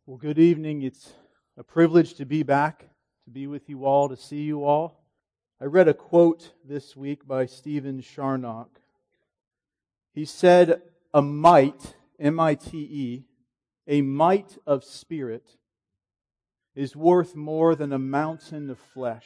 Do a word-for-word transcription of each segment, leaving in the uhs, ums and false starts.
Well, good evening. It's a privilege to be back, to be with you all, to see you all. I read a quote this week by Stephen Charnock. He said, a mite, M I T E, a mite of spirit is worth more than a mountain of flesh.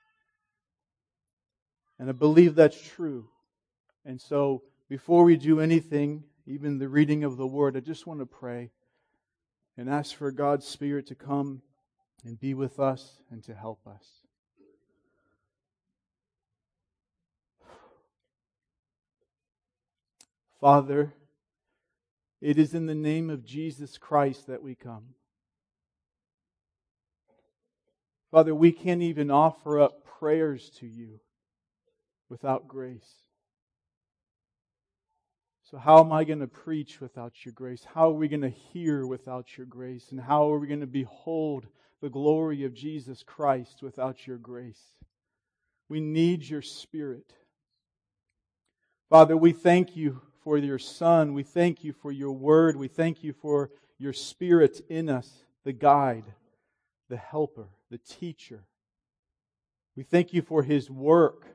And I believe that's true. And so, before we do anything, even the reading of the Word, I just want to pray and ask for God's Spirit to come and be with us and to help us. Father, it is in the name of Jesus Christ that we come. Father, we can't even offer up prayers to you without grace. So how am I going to preach without your grace? How are we going to hear without your grace? And how are we going to behold the glory of Jesus Christ without your grace? We need your Spirit. Father, we thank you for your Son. We thank you for your Word. We thank you for your Spirit in us, the guide, the helper, the teacher. We thank you for His work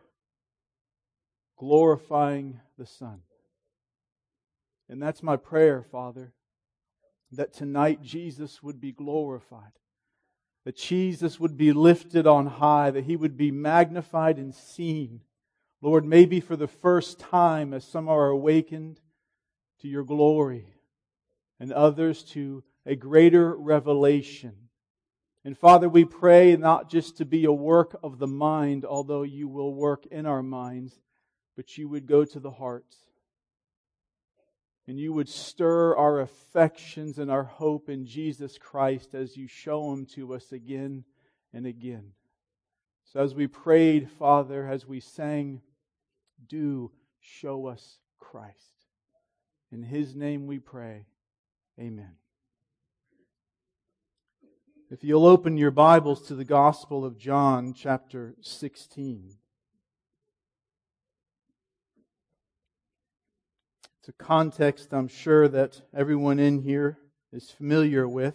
glorifying the Son. And that's my prayer, Father, that tonight Jesus would be glorified, that Jesus would be lifted on high, that He would be magnified and seen. Lord, maybe for the first time as some are awakened to your glory and others to a greater revelation. And Father, we pray not just to be a work of the mind, although you will work in our minds, but you would go to the hearts. And you would stir our affections and our hope in Jesus Christ as you show Him to us again and again. So as we prayed, Father, as we sang, do show us Christ. In His name we pray. Amen. If you'll open your Bibles to the Gospel of John, chapter sixteen. It's a context I'm sure that everyone in here is familiar with.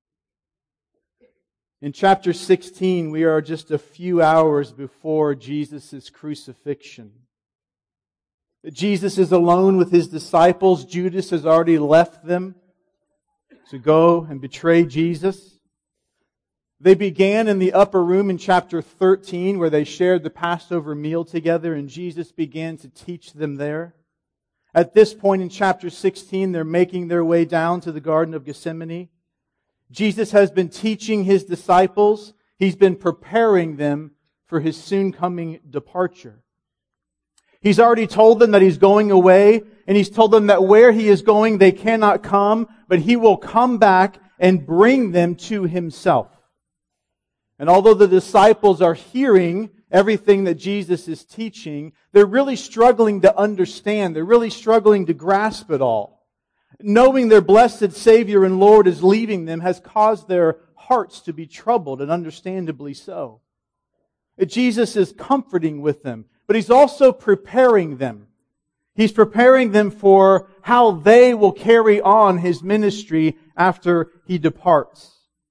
In chapter sixteen, we are just a few hours before Jesus' crucifixion. Jesus is alone with His disciples. Judas has already left them to go and betray Jesus. They began in the upper room in chapter thirteen, where they shared the Passover meal together, and Jesus began to teach them there. At this point in chapter sixteen, they're making their way down to the Garden of Gethsemane. Jesus has been teaching His disciples. He's been preparing them for His soon coming departure. He's already told them that He's going away, and He's told them that where He is going, they cannot come, but He will come back and bring them to Himself. And although the disciples are hearing everything that Jesus is teaching, they're really struggling to understand. They're really struggling to grasp it all. Knowing their blessed Savior and Lord is leaving them has caused their hearts to be troubled, and understandably so. Jesus is comforting with them, but He's also preparing them. He's preparing them for how they will carry on His ministry after He departs.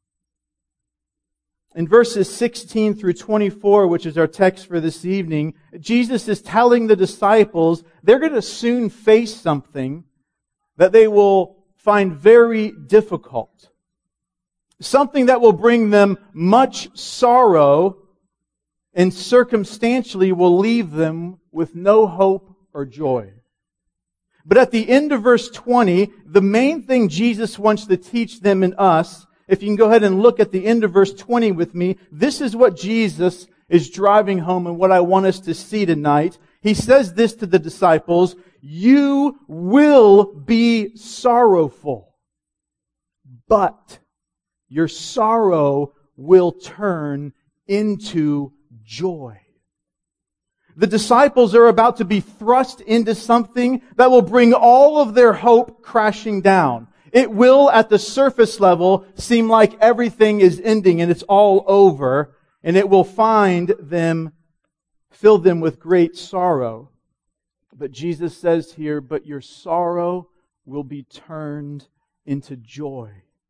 In verses sixteen through twenty-four, which is our text for this evening, Jesus is telling the disciples they're going to soon face something that they will find very difficult. Something that will bring them much sorrow and circumstantially will leave them with no hope or joy. But at the end of verse twenty, the main thing Jesus wants to teach them and us, if you can go ahead and look at the end of verse twenty with me, this is what Jesus is driving home and what I want us to see tonight. He says this to the disciples, you will be sorrowful, but your sorrow will turn into joy. The disciples are about to be thrust into something that will bring all of their hope crashing down. It will, at the surface level, seem like everything is ending and it's all over, and it will find them, fill them with great sorrow. But Jesus says here, but your sorrow will be turned into joy.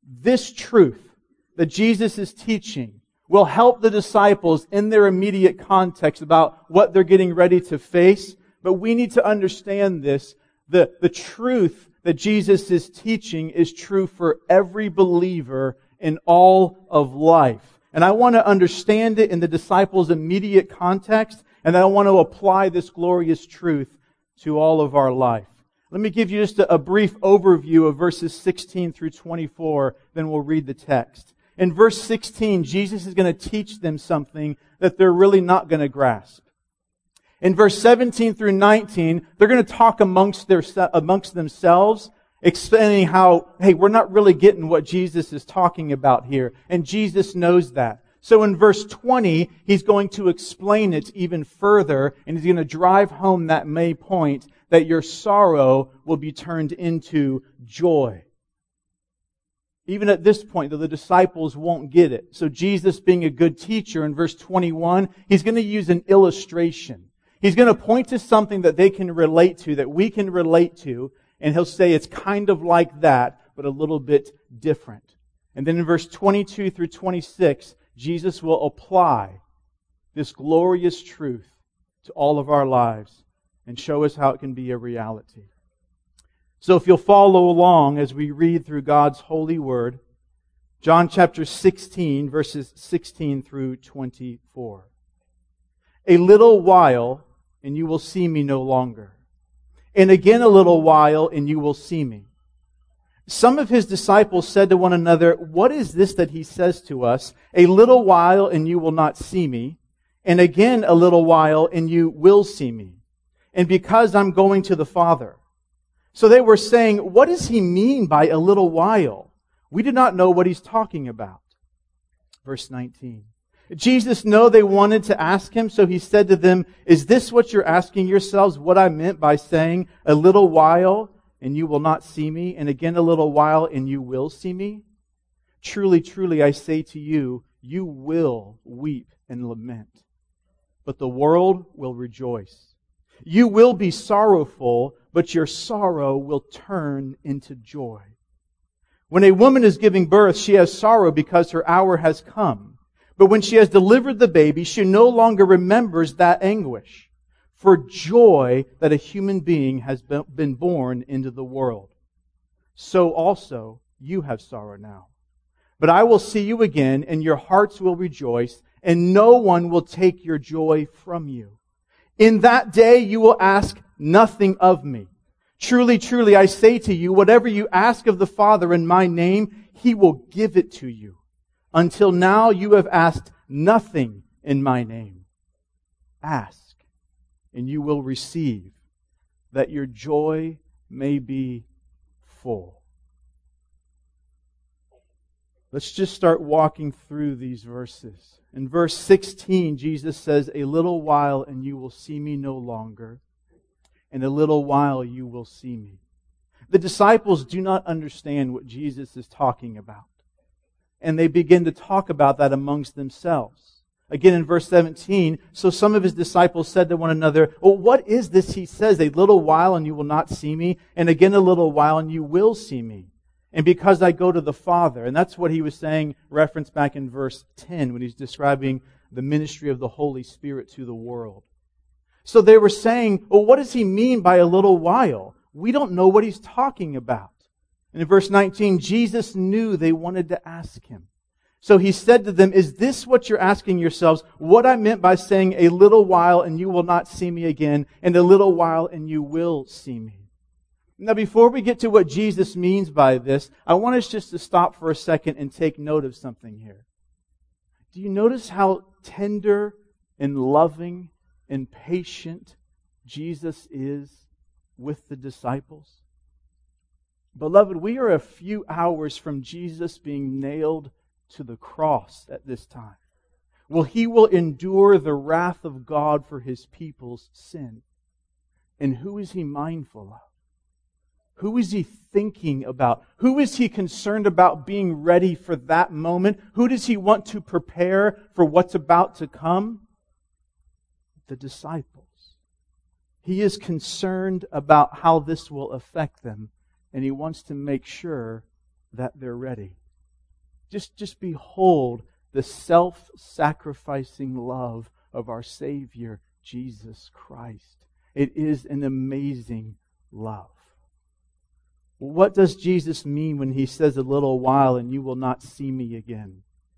this truth that Jesus is teaching will help the disciples in their immediate context about what they're getting ready to face. But we need to understand this. The, the truth that Jesus is teaching is true for every believer in all of life. And I want to understand it in the disciples' immediate context, and I want to apply this glorious truth to all of our life. Let me give you just a, a brief overview of verses sixteen through twenty-four, then we'll read the text. In verse sixteen, Jesus is going to teach them something that they're really not going to grasp. In verse seventeen through nineteen, they're going to talk amongst their amongst themselves, explaining how, hey, we're not really getting what Jesus is talking about here. And Jesus knows that. So in verse twenty, He's going to explain it even further, and He's going to drive home that main point that your sorrow will be turned into joy. Even at this point, though, the disciples won't get it. So Jesus, being a good teacher, in verse twenty-one, He's going to use an illustration. He's going to point to something that they can relate to, that we can relate to, and He'll say it's kind of like that, but a little bit different. And then in verse twenty-two through twenty-six, Jesus will apply this glorious truth to all of our lives and show us how it can be a reality. So if you'll follow along as we read through God's holy word, John chapter sixteen, verses sixteen through twenty-four. A little while, and you will see me no longer. And again a little while, and you will see me. Some of His disciples said to one another, what is this that He says to us? A little while, and you will not see me. And again a little while, and you will see me. And because I'm going to the Father. So they were saying, what does He mean by a little while? We do not know what He's talking about. Verse nineteen. Jesus knew they wanted to ask Him, so He said to them, is this what you're asking yourselves, what I meant by saying, a little while, and you will not see me, and again a little while, and you will see me? Truly, truly, I say to you, you will weep and lament, but the world will rejoice. You will be sorrowful, but your sorrow will turn into joy. When a woman is giving birth, she has sorrow because her hour has come. But when she has delivered the baby, she no longer remembers that anguish for joy that a human being has been born into the world. So also you have sorrow now. But I will see you again, and your hearts will rejoice, and no one will take your joy from you. In that day you will ask nothing of me. Truly, truly, I say to you, whatever you ask of the Father in my name, He will give it to you. Until now you have asked nothing in my name. Ask, and you will receive, that your joy may be full. Let's just start walking through these verses. In verse sixteen, Jesus says, a little while and you will see me no longer. In a little while you will see me. The disciples do not understand what Jesus is talking about. And they begin to talk about that amongst themselves. Again in verse seventeen, so some of His disciples said to one another, well, what is this He says, a little while and you will not see me, and again a little while and you will see me. And because I go to the Father. And that's what He was saying, referenced back in verse ten, when He's describing the ministry of the Holy Spirit to the world. So they were saying, well, what does He mean by a little while? We don't know what He's talking about. And in verse nineteen, Jesus knew they wanted to ask Him. So He said to them, is this what you're asking yourselves? What I meant by saying a little while and you will not see me again, and a little while and you will see me. Now before we get to what Jesus means by this, I want us just to stop for a second and take note of something here. Do you notice how tender and loving and patient Jesus is with the disciples? Beloved, we are a few hours from Jesus being nailed to the cross at this time. Well, He will endure the wrath of God for His people's sin. And who is He mindful of? Who is He thinking about? Who is He concerned about being ready for that moment? Who does He want to prepare for what's about to come? The disciples. He is concerned about how this will affect them, and He wants to make sure that they're ready. Just, just behold the self-sacrificing love of our Savior, Jesus Christ. It is an amazing love. What does Jesus mean when He says, a little while and you will not see me again?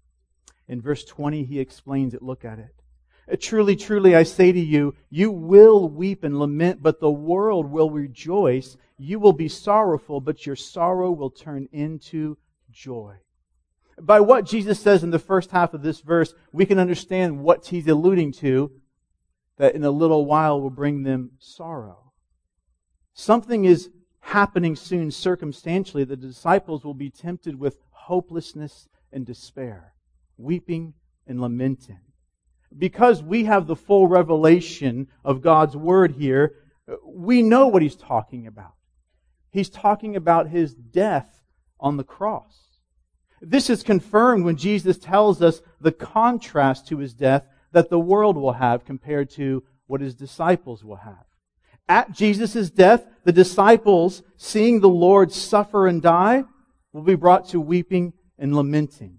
In verse twenty, He explains it. Look at it. Truly, truly, I say to you, you will weep and lament, but the world will rejoice. You will be sorrowful, but your sorrow will turn into joy. By what Jesus says in the first half of this verse, we can understand what He's alluding to, that in a little while will bring them sorrow. Something is happening soon circumstantially. The disciples will be tempted with hopelessness and despair, weeping and lamenting. Because we have the full revelation of God's Word here, we know what He's talking about. He's talking about His death on the cross. This is confirmed when Jesus tells us the contrast to His death that the world will have compared to what His disciples will have. At Jesus' death, the disciples, seeing the Lord suffer and die, will be brought to weeping and lamenting.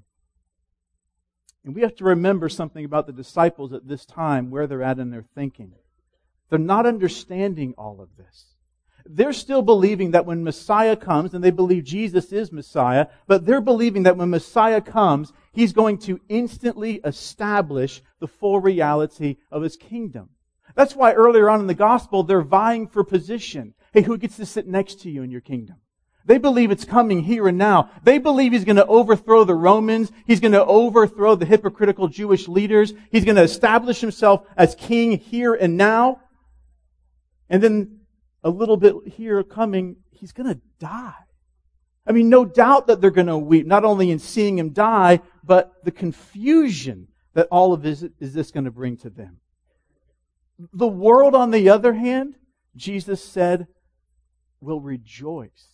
And we have to remember something about the disciples at this time, where they're at in their thinking. They're not understanding all of this. They're still believing that when Messiah comes, and they believe Jesus is Messiah, but they're believing that when Messiah comes, He's going to instantly establish the full reality of His kingdom. That's why earlier on in the gospel, they're vying for position. Hey, who gets to sit next to you in your kingdom? They believe it's coming here and now. They believe He's going to overthrow the Romans. He's going to overthrow the hypocritical Jewish leaders. He's going to establish Himself as king here and now. And then a little bit here coming, He's going to die. I mean, no doubt that they're going to weep, not only in seeing Him die, but the confusion that all of this is this going to bring to them. The world, on the other hand, Jesus said, will rejoice.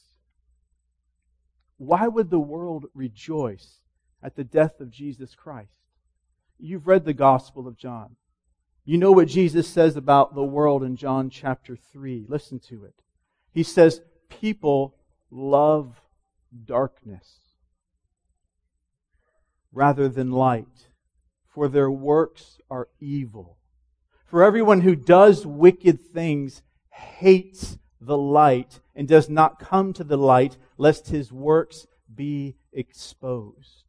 Why would the world rejoice at the death of Jesus Christ? You've read the Gospel of John. You know what Jesus says about the world in John chapter three. Listen to it. He says, people love darkness rather than light, for their works are evil. For everyone who does wicked things hates the light and does not come to the light, lest his works be exposed.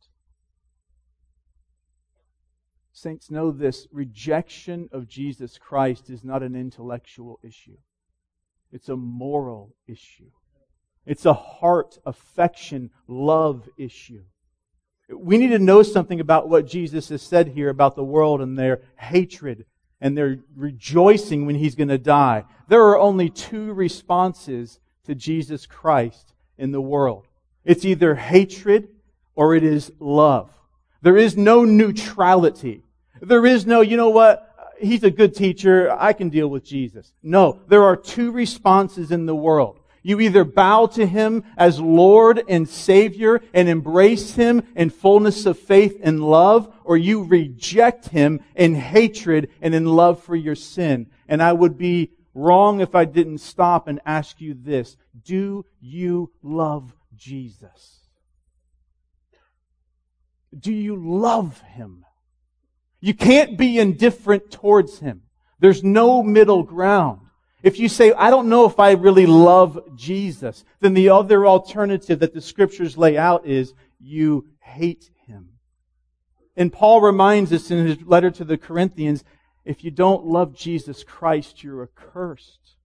Saints, know this: rejection of Jesus Christ is not an intellectual issue. It's a moral issue. It's a heart, affection, love issue. We need to know something about what Jesus has said here about the world and their hatred and their rejoicing when He's going to die. There are only two responses to Jesus Christ in the world. It's either hatred or it is love. There is no neutrality. There is no, you know what, He's a good teacher, I can deal with Jesus. No, there are two responses in the world. You either bow to Him as Lord and Savior and embrace Him in fullness of faith and love, or you reject Him in hatred and in love for your sin. And I would be wrong if I didn't stop and ask you this: do you love Jesus? Do you love Him? You can't be indifferent towards Him. There's no middle ground. If you say, I don't know if I really love Jesus, then the other alternative that the Scriptures lay out is you hate Him. And Paul reminds us in his letter to the Corinthians, if you don't love Jesus Christ, you're accursed.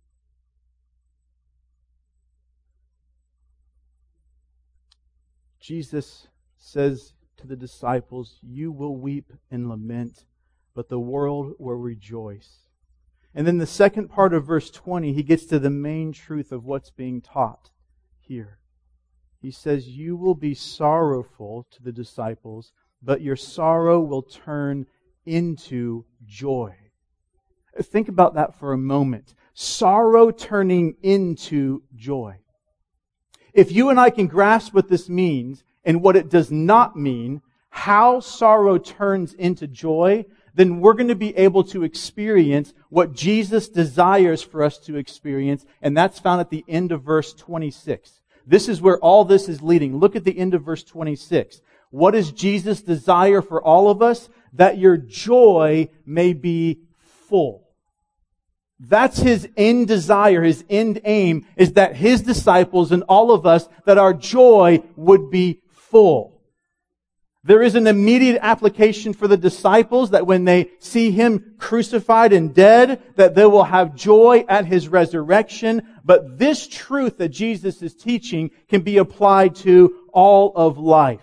Jesus says to the disciples, you will weep and lament, but the world will rejoice. And then the second part of verse twenty, he gets to the main truth of what's being taught here. He says, you will be sorrowful to the disciples, but your sorrow will turn into joy. Think about that for a moment. Sorrow turning into joy. If you and I can grasp what this means and what it does not mean, how sorrow turns into joy, then we're going to be able to experience what Jesus desires for us to experience, and that's found at the end of verse twenty-six. This is where all this is leading. Look at the end of verse twenty-six. What is Jesus' desire for all of us? That your joy may be full. That's His end desire, His end aim, is that His disciples and all of us, that our joy would be full. There is an immediate application for the disciples that when they see Him crucified and dead, that they will have joy at His resurrection. But this truth that Jesus is teaching can be applied to all of life.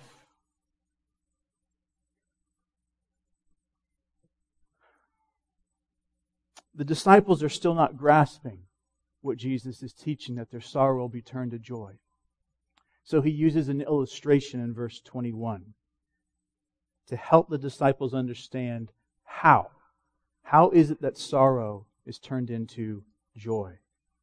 The disciples are still not grasping what Jesus is teaching, that their sorrow will be turned to joy. So He uses an illustration in verse twenty-one to help the disciples understand how. How is it that sorrow is turned into joy?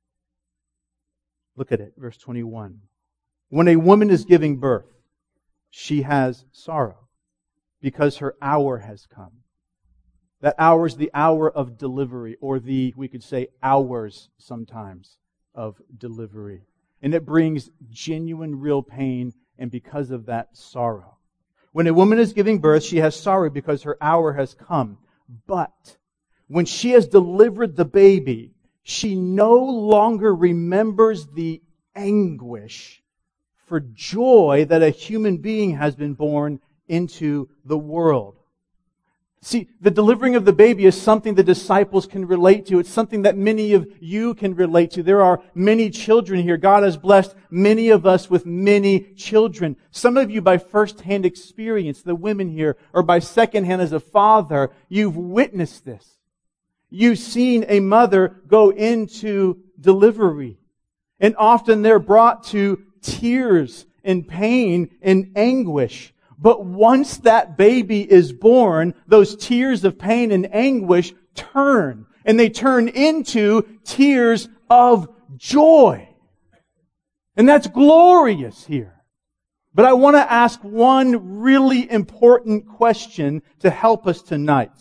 Look at it, verse twenty-one. When a woman is giving birth, she has sorrow because her hour has come. That hour is the hour of delivery, or the, we could say, hours sometimes of delivery. And it brings genuine, real pain, and because of that, sorrow. When a woman is giving birth, she has sorrow because her hour has come. But when she has delivered the baby, she no longer remembers the anguish for joy that a human being has been born into the world. See, the delivering of the baby is something the disciples can relate to. It's something that many of you can relate to. There are many children here. God has blessed many of us with many children. Some of you by first-hand experience, the women here, or by second-hand as a father, you've witnessed this. You've seen a mother go into delivery. And often they're brought to tears and pain and anguish. But once that baby is born, those tears of pain and anguish turn. And they turn into tears of joy. And that's glorious here. But I want to ask one really important question to help us tonight.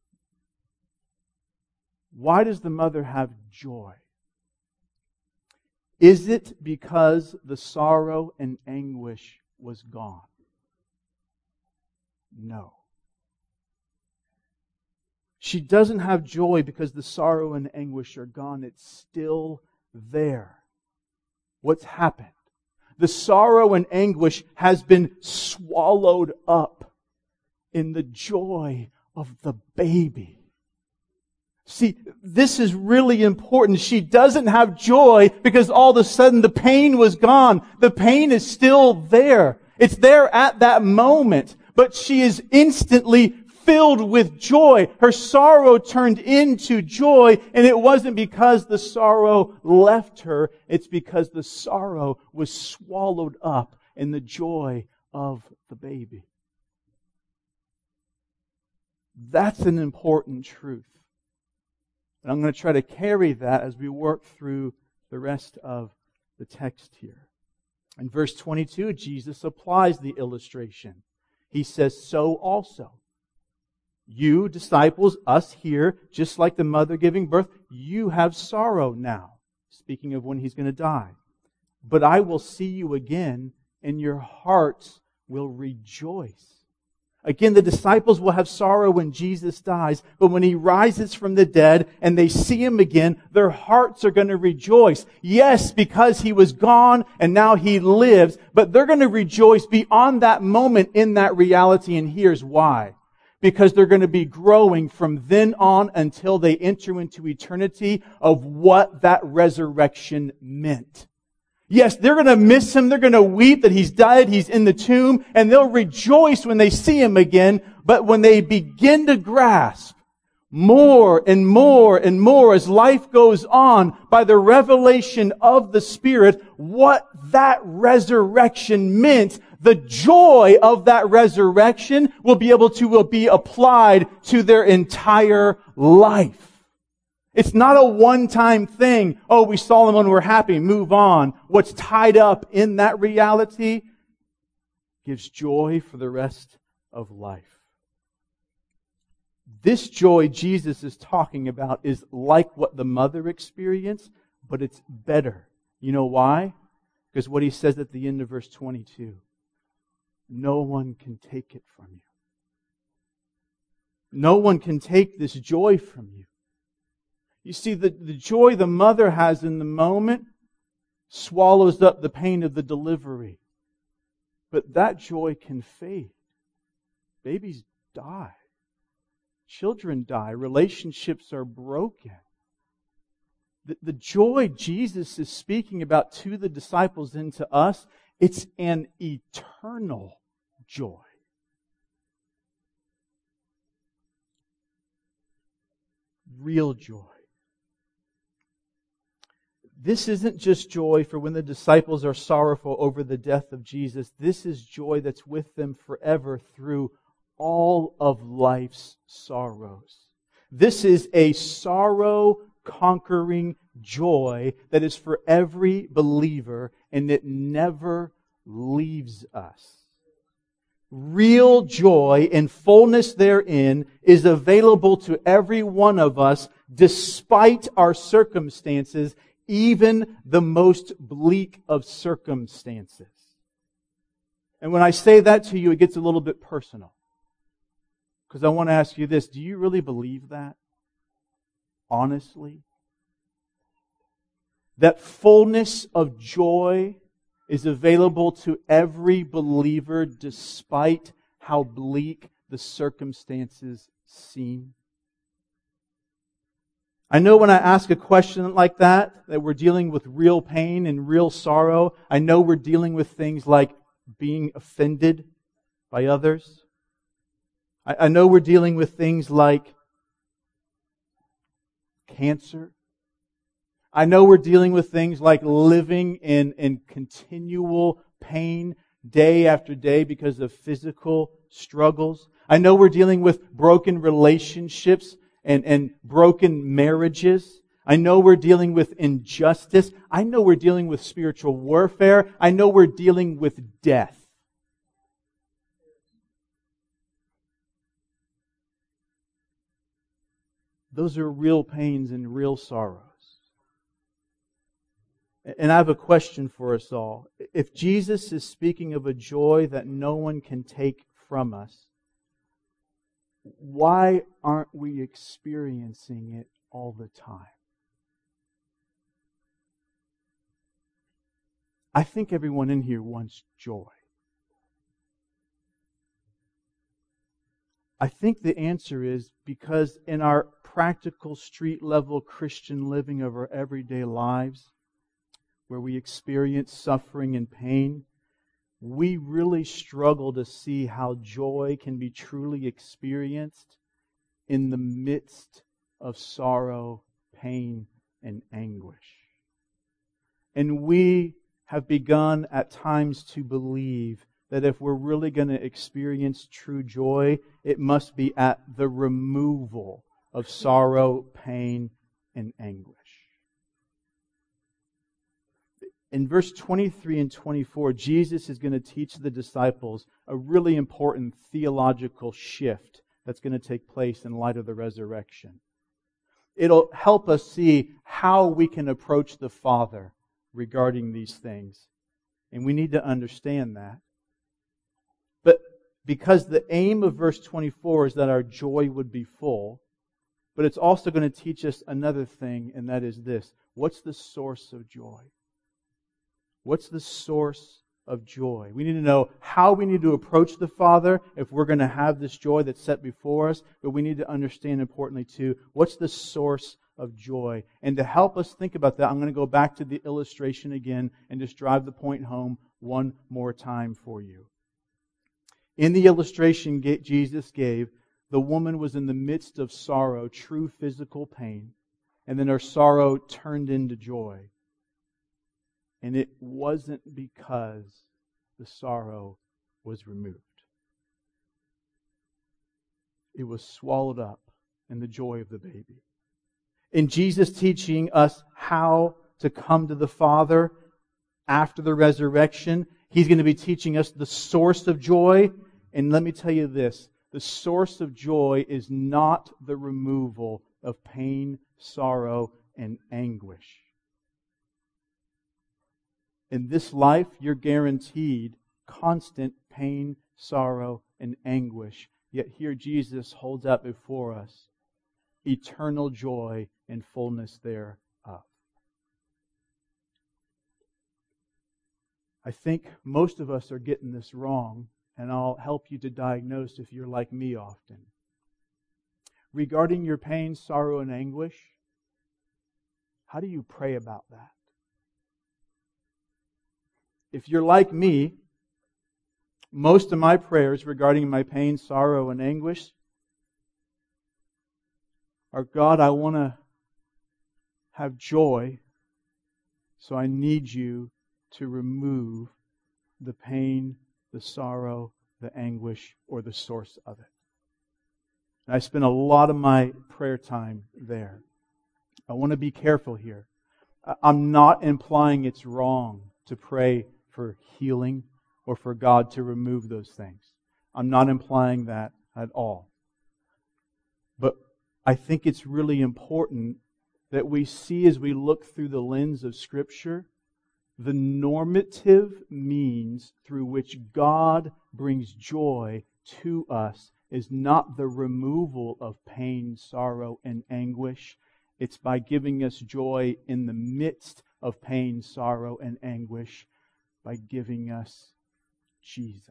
Why does the mother have joy? Is it because the sorrow and anguish was gone? No. She doesn't have joy because the sorrow and anguish are gone. It's still there. What's happened? The sorrow and anguish has been swallowed up in the joy of the baby. See, this is really important. She doesn't have joy because all of a sudden the pain was gone. The pain is still there. It's there at that moment. But she is instantly filled with joy. Her sorrow turned into joy, and it wasn't because the sorrow left her. It's because the sorrow was swallowed up in the joy of the baby. That's an important truth. And I'm going to try to carry that as we work through the rest of the text here. In verse twenty-two, Jesus applies the illustration. He says, so also, you disciples, us here, just like the mother giving birth, you have sorrow now. Speaking of when He's going to die. But I will see you again, and your hearts will rejoice. Again, the disciples will have sorrow when Jesus dies, but when He rises from the dead and they see Him again, their hearts are going to rejoice. Yes, because He was gone and now He lives, but they're going to rejoice beyond that moment in that reality, and here's why. Because they're going to be growing from then on until they enter into eternity of what that resurrection meant. Yes, they're going to miss Him. They're going to weep that He's died, He's in the tomb, and they'll rejoice when they see Him again. But when they begin to grasp more and more and more as life goes on by the revelation of the Spirit, what that resurrection meant, the joy of that resurrection will be able to will be applied to their entire life. It's not a one-time thing. Oh, we saw Him when we're happy. Move on. What's tied up in that reality gives joy for the rest of life. This joy Jesus is talking about is like what the mother experienced, but it's better. You know why? Because what He says at the end of verse twenty-two. no one can take it from you. No one can take this joy from you. You see, the, the joy the mother has in the moment swallows up the pain of the delivery. But that joy can fade. Babies die. Children die. Relationships are broken. The, the joy Jesus is speaking about to the disciples and to us, it's an eternal joy. Real joy. This isn't just joy for when the disciples are sorrowful over the death of Jesus. This is joy that's with them forever through all of life's sorrows. This is a sorrow-conquering joy that is for every believer, and it never leaves us. Real joy and fullness therein is available to every one of us despite our circumstances, even the most bleak of circumstances. And when I say that to you, it gets a little bit personal. Because I want to ask you this, do you really believe that? Honestly? That fullness of joy is available to every believer despite how bleak the circumstances seem? I know when I ask a question like that, that we're dealing with real pain and real sorrow. I know we're dealing with things like being offended by others. I, I know we're dealing with things like cancer. I know we're dealing with things like living in, in continual pain day after day because of physical struggles. I know we're dealing with broken relationships and, and broken marriages. I know we're dealing with injustice. I know we're dealing with spiritual warfare. I know we're dealing with death. Those are real pains and real sorrows. And I have a question for us all. If Jesus is speaking of a joy that no one can take from us, why aren't we experiencing it all the time? I think everyone in here wants joy. I think the answer is because in our practical street level Christian living of our everyday lives, where we experience suffering and pain, we really struggle to see how joy can be truly experienced in the midst of sorrow, pain, and anguish. And we have begun at times to believe that if we're really going to experience true joy, it must be at the removal of sorrow, pain, and anguish. In verse twenty-three and twenty-four, Jesus is going to teach the disciples a really important theological shift that's going to take place in light of the resurrection. It'll help us see how we can approach the Father regarding these things. And we need to understand that. But because the aim of verse twenty-four is that our joy would be full, but it's also going to teach us another thing, and that is this. What's the source of joy? What's the source of joy? We need to know how we need to approach the Father if we're going to have this joy that's set before us, but we need to understand importantly too, what's the source of joy? And to help us think about that, I'm going to go back to the illustration again and just drive the point home one more time for you. In the illustration Jesus gave, the woman was in the midst of sorrow, true physical pain, and then her sorrow turned into joy. And it wasn't because the sorrow was removed. It was swallowed up in the joy of the baby. In Jesus teaching us how to come to the Father after the resurrection, He's going to be teaching us the source of joy. And let me tell you this, the source of joy is not the removal of pain, sorrow, and anguish. In this life, you're guaranteed constant pain, sorrow, and anguish. Yet here Jesus holds out before us eternal joy and fullness thereof. I think most of us are getting this wrong, and I'll help you to diagnose if you're like me often. Regarding your pain, sorrow, and anguish, how do you pray about that? If you're like me, most of my prayers regarding my pain, sorrow, and anguish are, God, I want to have joy, so I need you to remove the pain, the sorrow, the anguish, or the source of it. And I spend a lot of my prayer time there. I want to be careful here. I'm not implying it's wrong to pray for healing or for God to remove those things. I'm not implying that at all. But I think it's really important that we see, as we look through the lens of Scripture, the normative means through which God brings joy to us is not the removal of pain, sorrow, and anguish. It's by giving us joy in the midst of pain, sorrow, and anguish, by giving us Jesus.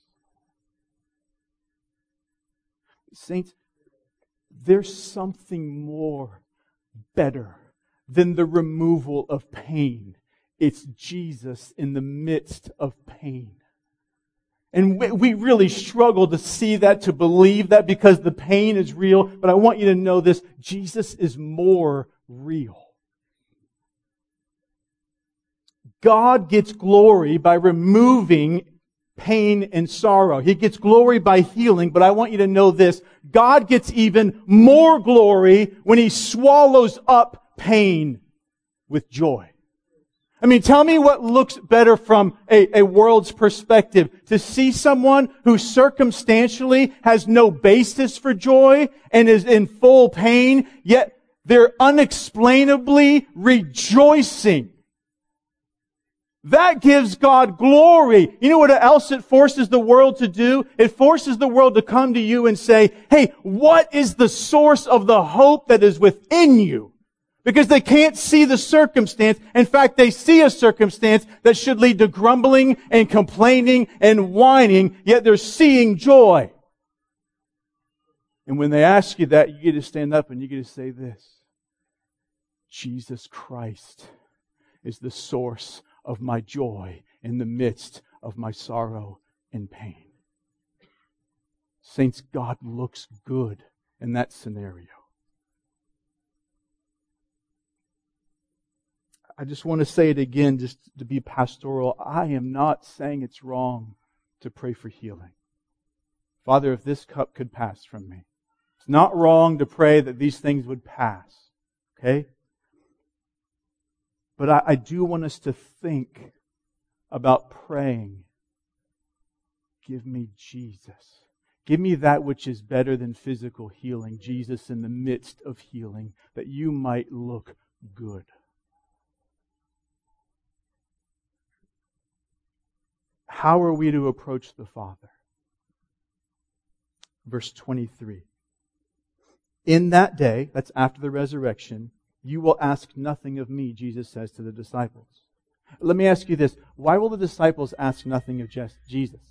Saints, there's something more better than the removal of pain. It's Jesus in the midst of pain. And we really struggle to see that, to believe that, because the pain is real. But I want you to know this: Jesus is more real. God gets glory by removing pain and sorrow. He gets glory by healing, but I want you to know this: God gets even more glory when He swallows up pain with joy. I mean, tell me what looks better from a, a world's perspective. To see someone who circumstantially has no basis for joy and is in full pain, yet they're unexplainably rejoicing. That gives God glory. You know what else it forces the world to do? It forces the world to come to you and say, hey, what is the source of the hope that is within you? Because they can't see the circumstance. In fact, they see a circumstance that should lead to grumbling and complaining and whining, yet they're seeing joy. And when they ask you that, you get to stand up and you get to say this: Jesus Christ is the source of my joy in the midst of my sorrow and pain. Saints, God looks good in that scenario. I just want to say it again, just to be pastoral. I am not saying it's wrong to pray for healing. Father, if this cup could pass from me. It's not wrong to pray that these things would pass. Okay? But I, I do want us to think about praying, give me Jesus. Give me that which is better than physical healing, Jesus in the midst of healing, that you might look good. How are we to approach the Father? Verse twenty-three. In that day, that's after the resurrection, you will ask nothing of me, Jesus says to the disciples. Let me ask you this. Why will the disciples ask nothing of Jesus?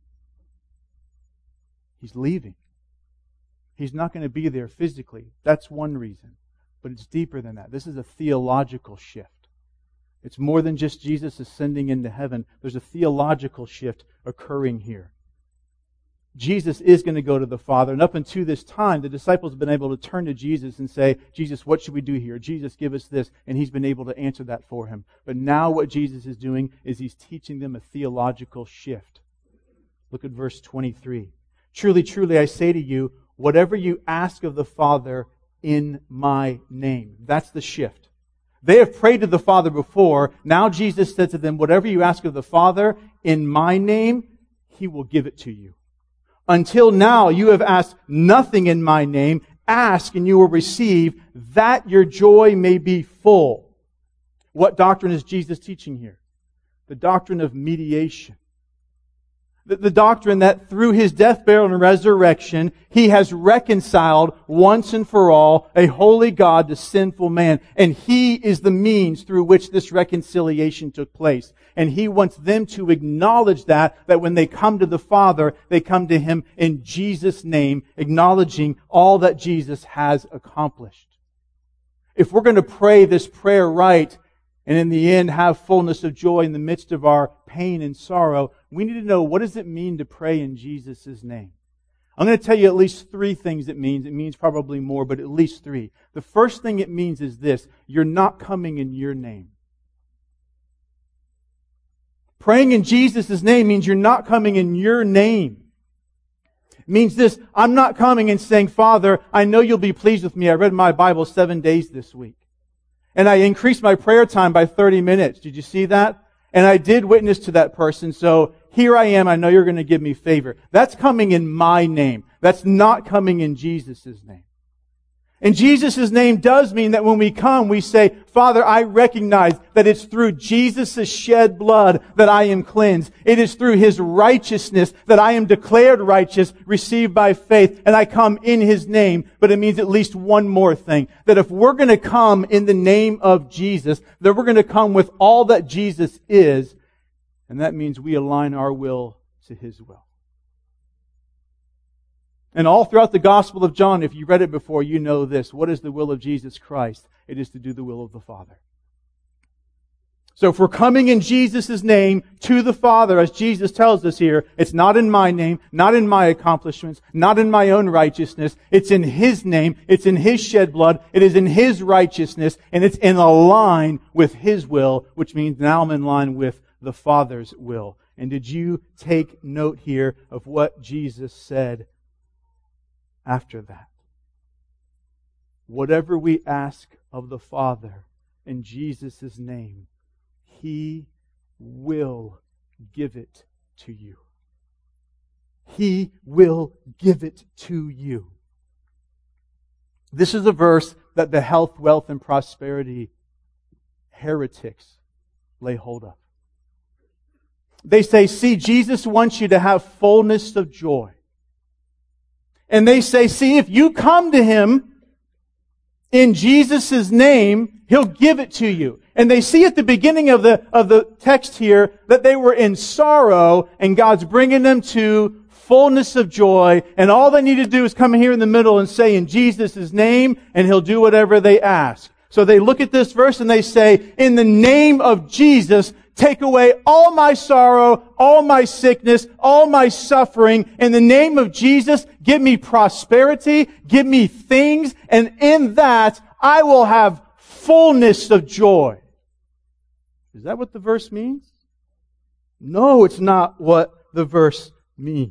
He's leaving. He's not going to be there physically. That's one reason. But it's deeper than that. This is a theological shift. It's more than just Jesus ascending into heaven. There's a theological shift occurring here. Jesus is going to go to the Father. And up until this time, the disciples have been able to turn to Jesus and say, Jesus, what should we do here? Jesus, give us this. And He's been able to answer that for him. But now what Jesus is doing is He's teaching them a theological shift. Look at verse twenty-three. Truly, truly, I say to you, whatever you ask of the Father in my name. That's the shift. They have prayed to the Father before. Now Jesus said to them, whatever you ask of the Father in my name, He will give it to you. Until now you have asked nothing in my name. Ask and you will receive, that your joy may be full. What doctrine is Jesus teaching here? The doctrine of mediation. The, the doctrine that through His death, burial, and resurrection, He has reconciled once and for all a holy God to sinful man. And He is the means through which this reconciliation took place. And He wants them to acknowledge that, that when they come to the Father, they come to Him in Jesus' name, acknowledging all that Jesus has accomplished. If we're going to pray this prayer right, and in the end have fullness of joy in the midst of our pain and sorrow, we need to know, what does it mean to pray in Jesus' name? I'm going to tell you at least three things it means. It means probably more, but at least three. The first thing it means is this: you're not coming in your name. Praying in Jesus' name means you're not coming in your name. It means this: I'm not coming and saying, Father, I know you'll be pleased with me. I read my Bible seven days this week. And I increased my prayer time by thirty minutes. Did you see that? And I did witness to that person. So here I am. I know you're going to give me favor. That's coming in my name. That's not coming in Jesus' name. And Jesus' name does mean that when we come, we say, Father, I recognize that it's through Jesus' shed blood that I am cleansed. It is through His righteousness that I am declared righteous, received by faith, and I come in His name. But it means at least one more thing, that if we're going to come in the name of Jesus, then we're going to come with all that Jesus is, and that means we align our will to His will. And all throughout the Gospel of John, if you read it before, you know this. What is the will of Jesus Christ? It is to do the will of the Father. So if we're coming in Jesus' name to the Father, as Jesus tells us here, it's not in my name, not in my accomplishments, not in my own righteousness. It's in His name. It's in His shed blood. It is in His righteousness. And it's in a line with His will, which means now I'm in line with the Father's will. And did you take note here of what Jesus said after that? Whatever we ask of the Father in Jesus' name, He will give it to you. He will give it to you. This is a verse that the health, wealth, and prosperity heretics lay hold of. They say, see, Jesus wants you to have fullness of joy. And they say, see, if you come to Him in Jesus' name, He'll give it to you. And they see at the beginning of the, of the text here that they were in sorrow and God's bringing them to fullness of joy. And all they need to do is come here in the middle and say in Jesus' name, and He'll do whatever they ask. So they look at this verse and they say, in the name of Jesus, take away all my sorrow, all my sickness, all my suffering. In the name of Jesus, give me prosperity, give me things, and in that I will have fullness of joy. Is that what the verse means? No, it's not what the verse means.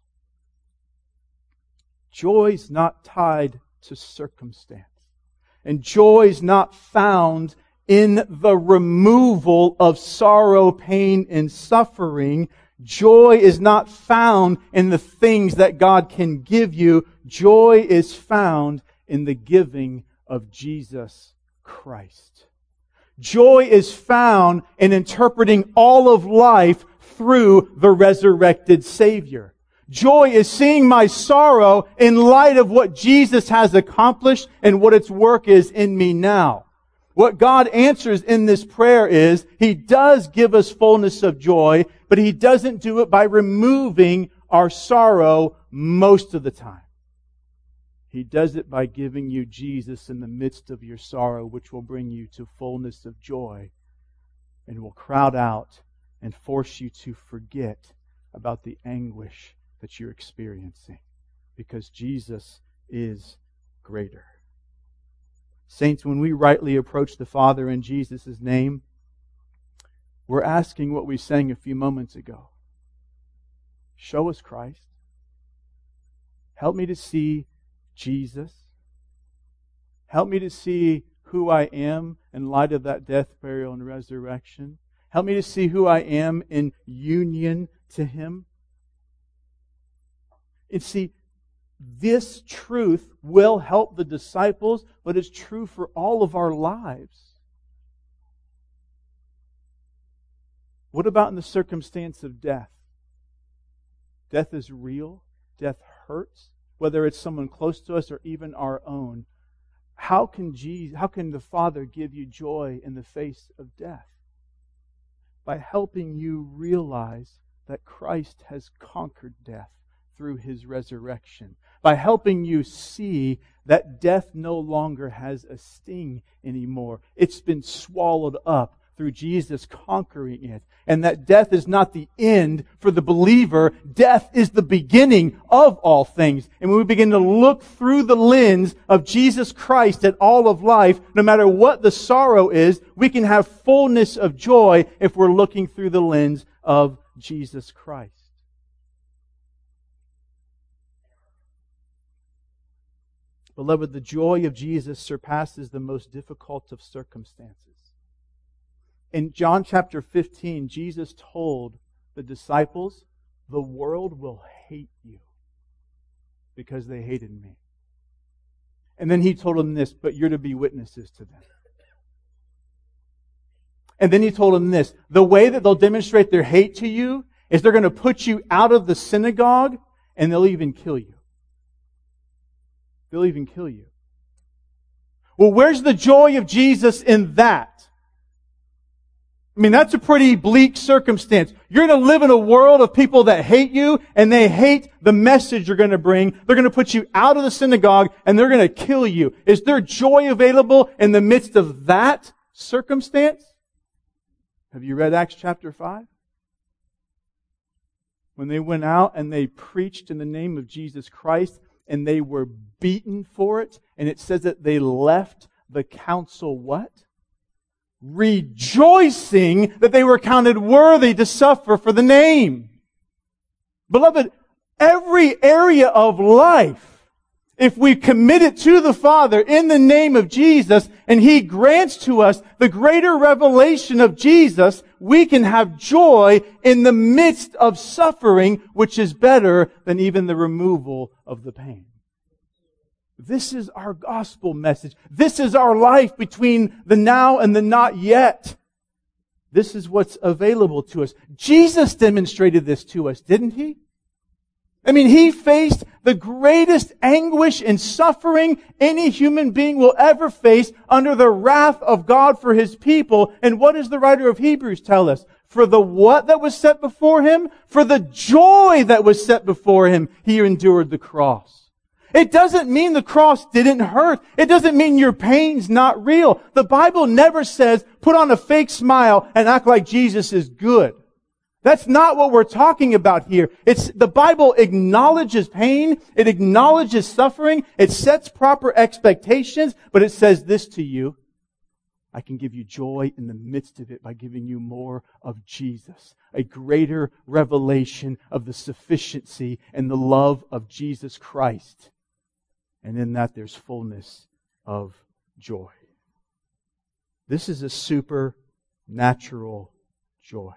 Joy is not tied to circumstance. And joy is not found in the removal of sorrow, pain, and suffering. Joy is not found in the things that God can give you. Joy is found in the giving of Jesus Christ. Joy is found in interpreting all of life through the resurrected Savior. Joy is seeing my sorrow in light of what Jesus has accomplished and what its work is in me now. What God answers in this prayer is, He does give us fullness of joy, but He doesn't do it by removing our sorrow most of the time. He does it by giving you Jesus in the midst of your sorrow, which will bring you to fullness of joy and will crowd out and force you to forget about the anguish that you're experiencing, because Jesus is greater. Saints, when we rightly approach the Father in Jesus' name, we're asking what we sang a few moments ago. Show us Christ. Help me to see Jesus. Help me to see who I am in light of that death, burial, and resurrection. Help me to see who I am in union to Him. And see, this truth will help the disciples, but it's true for all of our lives. What about in the circumstance of death? Death is real. Death hurts, whether it's someone close to us or even our own. How can Jesus, how can the Father give you joy in the face of death? By helping you realize that Christ has conquered death through His resurrection. By helping you see that death no longer has a sting anymore. It's been swallowed up through Jesus conquering it. And that death is not the end for the believer. Death is the beginning of all things. And when we begin to look through the lens of Jesus Christ at all of life, no matter what the sorrow is, we can have fullness of joy if we're looking through the lens of Jesus Christ. Beloved, the joy of Jesus surpasses the most difficult of circumstances. In John chapter fifteen, Jesus told the disciples, the world will hate you because they hated me. And then He told them this, but you're to be witnesses to them. And then He told them this, the way that they'll demonstrate their hate to you is they're going to put you out of the synagogue and they'll even kill you. They'll even kill you. Well, where's the joy of Jesus in that? I mean, that's a pretty bleak circumstance. You're going to live in a world of people that hate you, and they hate the message you're going to bring. They're going to put you out of the synagogue, and they're going to kill you. Is there joy available in the midst of that circumstance? Have you read Acts chapter five? When they went out and they preached in the name of Jesus Christ, and they were beaten for it, and it says that they left the council what? Rejoicing that they were counted worthy to suffer for the name. Beloved, every area of life, if we commit it to the Father in the name of Jesus, and He grants to us the greater revelation of Jesus, we can have joy in the midst of suffering, which is better than even the removal of the pain. This is our gospel message. This is our life between the now and the not yet. This is what's available to us. Jesus demonstrated this to us, didn't He? I mean, He faced the greatest anguish and suffering any human being will ever face under the wrath of God for His people. And what does the writer of Hebrews tell us? For the what that was set before Him? For the joy that was set before Him, He endured the cross. It doesn't mean the cross didn't hurt. It doesn't mean your pain's not real. The Bible never says, put on a fake smile and act like Jesus is good. That's not what we're talking about here. It's, the Bible acknowledges pain. It acknowledges suffering. It sets proper expectations, but it says this to you. I can give you joy in the midst of it by giving you more of Jesus. A greater revelation of the sufficiency and the love of Jesus Christ. And in that there's fullness of joy. This is a supernatural joy.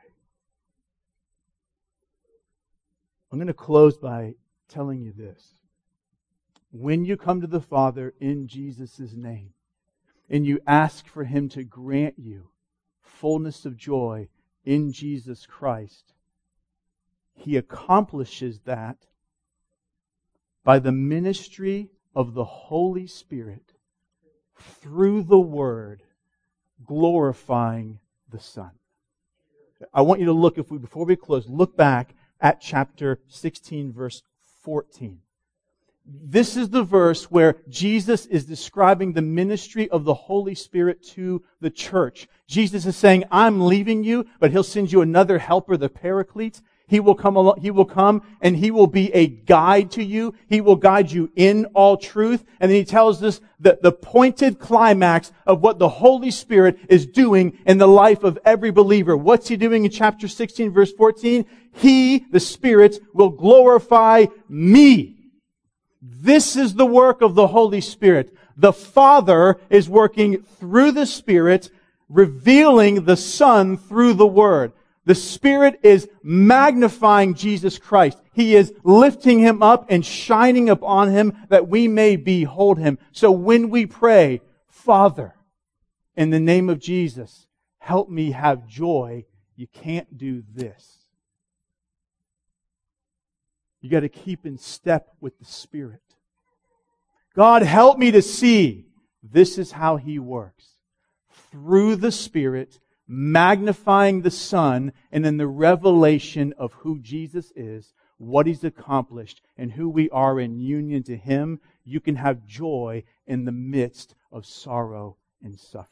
I'm going to close by telling you this. When you come to the Father in Jesus' name, and you ask for Him to grant you fullness of joy in Jesus Christ, He accomplishes that by the ministry of the Holy Spirit through the Word, glorifying the Son. I want you to look, if we before we close, look back at chapter sixteen, verse fourteen. This is the verse where Jesus is describing the ministry of the Holy Spirit to the church. Jesus is saying, I'm leaving you, but He'll send you another helper, the Paraclete. He will come along, He will come and He will be a guide to you. He will guide you in all truth. And then He tells us that the pointed climax of what the Holy Spirit is doing in the life of every believer. What's He doing in chapter sixteen, verse fourteen? He, the Spirit, will glorify me. This is the work of the Holy Spirit. The Father is working through the Spirit, revealing the Son through the Word. The Spirit is magnifying Jesus Christ. He is lifting Him up and shining upon Him that we may behold Him. So when we pray, Father, in the name of Jesus, help me have joy, you can't do this. You got to keep in step with the Spirit. God, help me to see. This is how He works. Through the Spirit, magnifying the Son, and in the revelation of who Jesus is, what He's accomplished, and who we are in union to Him, you can have joy in the midst of sorrow and suffering.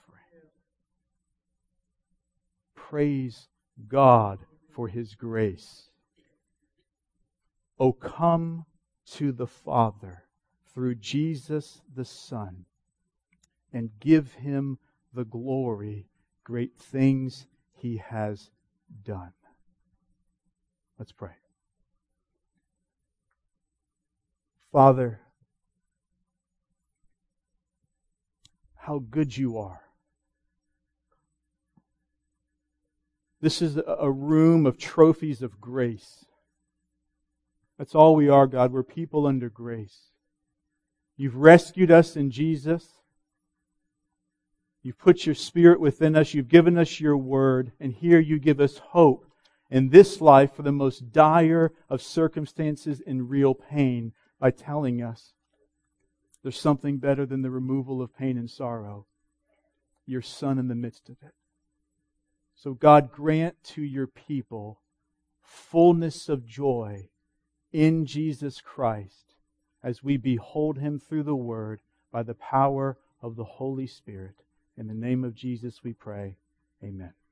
Praise God for His grace. O come to the Father through Jesus the Son, and give Him the glory, great things He has done. Let's pray. Father, how good You are. This is a room of trophies of grace. That's all we are, God. We're people under grace. You've rescued us in Jesus. You've put Your Spirit within us. You've given us Your Word. And here You give us hope in this life for the most dire of circumstances and real pain by telling us there's something better than the removal of pain and sorrow. Your Son in the midst of it. So God, grant to Your people fullness of joy in Jesus Christ as we behold Him through the Word by the power of the Holy Spirit. In the name of Jesus we pray. Amen.